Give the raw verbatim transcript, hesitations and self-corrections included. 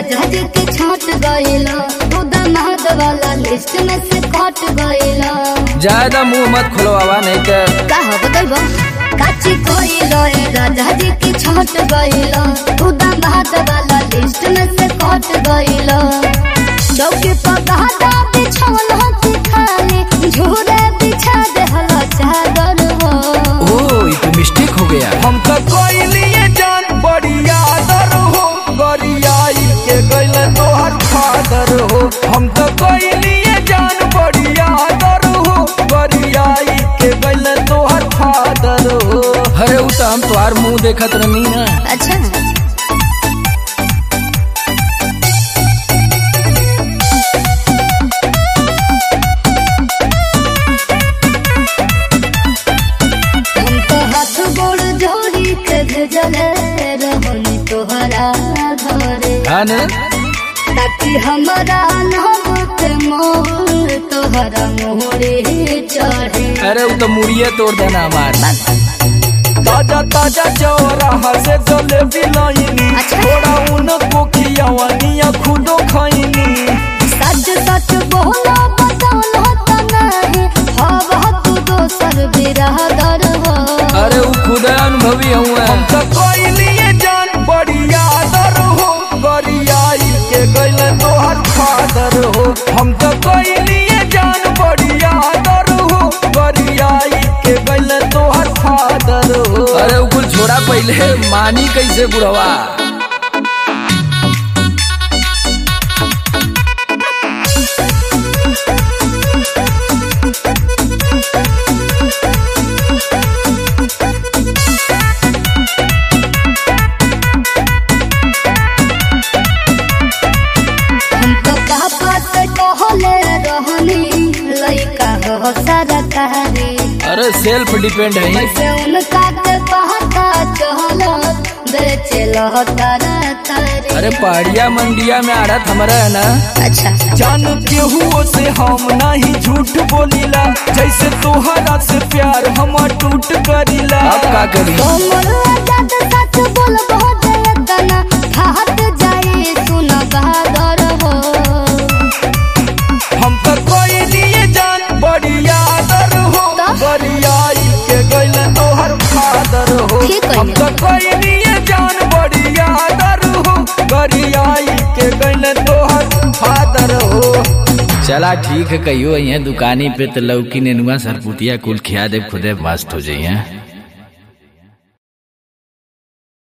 राजा जी के छाट गइला, तू दामाद वाला लिस्ट में से कट गइला। ज्यादा मुंह मत खुलवावा नहीं तो का हो बतइबो काची कोइला राजा जी के छाट गइला, तू दामाद वाला लिस्ट में से कट गइला। डोके पगादा बिछावल हती खाली झूरे बिछा दे हला चादर हो। ओ ये तो मिस्टेक हो गया। हम तो कोई लिए जान बढ़िया दर हो, गरियाई के गइल तोहर फादर हो। हम तो कोई लिए जान बढ़िया दर हो, गरियाई के गइल तोहर फादर हो। अरे वो तो हम तुम्हार मुंह देखत रहनी ना। अच्छा तोहरा घरे ताकि हमारा नाम पे मोर तोहरा मोरे चढ़े। अरे वो तो मुड़िया तोड़ देना हमार। ताजा ताजा चौराहा से जलेबी लाइनी, थोड़ा उनको खियावानिया खुदो खाइनी। सच सच बोला बतौला त नहीं हवा तू दोसर बिरादर हो। अरे वो खुद अनुभवी हुआ। हम तो कोई लिए जान बढ़िया दर हो, गरियाई के गइल तोहर फादर हो। हम तो कोई लिए जान बढ़िया दर हो, गरियाई के गइल तोहर फादर हो। अरे वो कुल छोड़ा पहले मानी कैसे बुढ़वा। अरे सेल्फ डिपेंड है। उनका पहाता चलो बेचलो तारा तारे। अरे पहाड़िया मंडिया में आड़त हमारा है ना। अच्छा जान केहू से हम नहीं झूठ बोलीला, जैसे तोहरा से प्यार हम टूट करीला। अब का करी सच बोल बहुत तना फाट जाए सुन बहादुर हो। हम तो कोई लिए जान बढ़िया दर हो, गरियाई के गइल तोहर फादर हो। हम तो कोई लिए जान बढ़िया दर हो, गरियाई के गइल तोहर फादर हो। चला ठीक है कहियो यहाँ दुकानी पे तो लौकी नेनुआ सरपुतिया कुल खिया दे खुदे मस्त हो जाइए।